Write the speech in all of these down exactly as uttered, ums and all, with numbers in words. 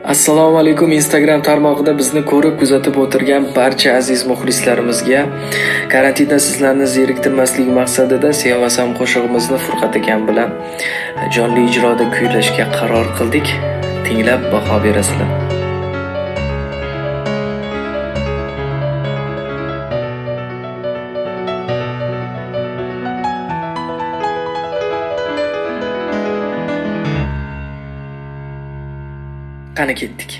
Assalomu alaykum. Instagram tarmog'ida bizni ko'rib kuzatib o'tirgan barcha aziz muxlislarimizga karantinda sizlarni zeriktirmaslik maqsadida Sevmasam qo'shig'imizni Furqat akam bilan jonli ijroda kuylashga qaror qildik. Tinglab baho berasizlar. Qani ketdik.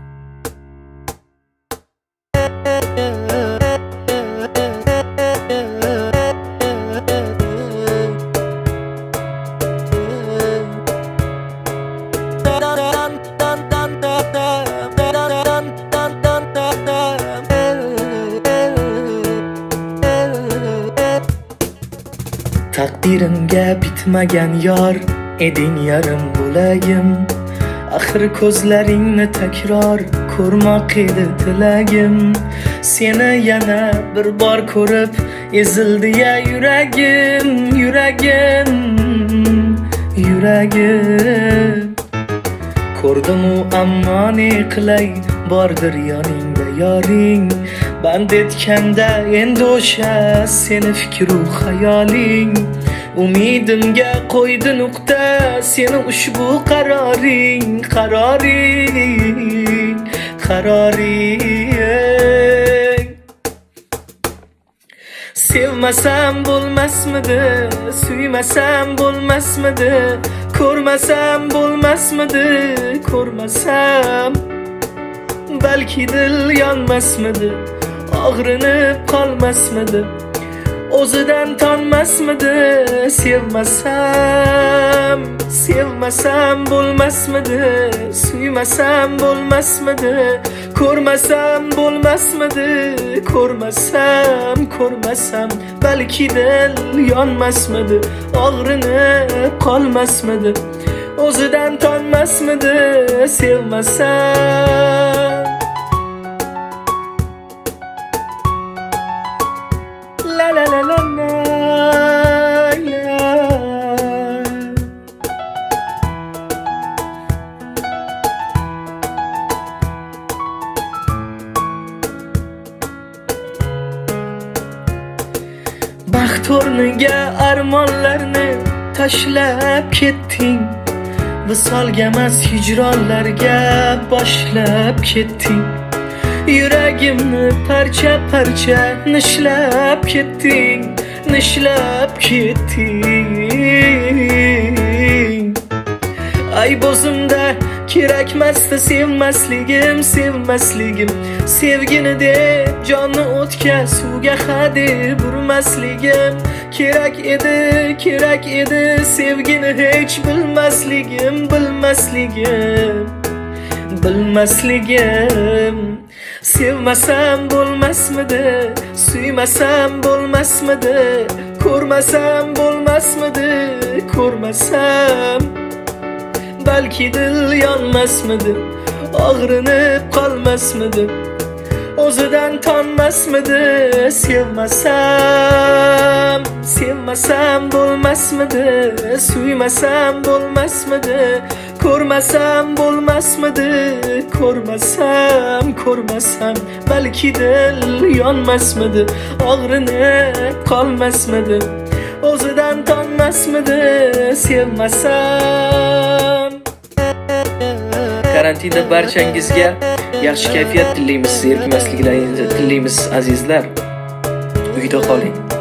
Taqdirimga bitmagan yor eding yarim bo'lagim. Axir ko'zlaringni takror ko'rmoq edi tilagim. Seni yana bir bor ko'rib ezildi ya yuragim, yuragim, yuragim. Ko'rdim-u ammo ne qilay, bordir yoningda yoring. Band etganda endi o'sha seni fikru xayoling. Umidimga qo'ydi nuqta seni ushbu qaroring, qaroring, qaroring. Sevmasam bo'lmasmidi, suymasam bo'lmasmidi, ko'rmasam bo'lmasmidi, ko'rmasam balki dil yonmasmidi, og'rinib qolmasmidi, o'zidan tonmasmidi. Sevmasam, sevmasam bo'lmasmidi, suymasam bo'lmasmidi, ko'rmasam bo'lmasmidi, ko'rmasam, ko'rmasam balki dil yonmasmidi, og'rinib qolmasmidi, o'zidan tonmasmidi. Sevmasam la la la la la la. Baxt o'rniga armonlarni tashlab ketding. Visolga emas hijronlarga boshlab ketding. Yuragimni parcha parcha nishlab ketding, nishlab ketding. Ay bo'zimda kerakmasdi sevmasligim, sevmasligim. Sevgini deb jonni o'tga suvga hadeb urmasligim. Kerak edi, kerak edi sevgini hech bilmasligim, bilmasligim, bilmasligim. Sevmasam bo'lmasmidi, suymasam bo'lmasmidi, ko'rmasam bo'lmasmidi, ko'rmasam balki dil yonmasmidi, og'rinib qolmasmidi, o'zidan tonmasmidi. Sevmasam, sevmasam bo'lmasmidi, suymasam bo'lmasmidi, ko'rmasam bo'lmasmidi, ko'rmasam, ko'rmasam balki dil yonmasmidi, og'rinib qolmasmidi, o'zidan tonmasmidi. Sevmasam. Karantinda barchangizga yaxshi kayfiyat tilaymiz, zerikmasliklaringizni tilaymiz azizlar. Uyda qoling.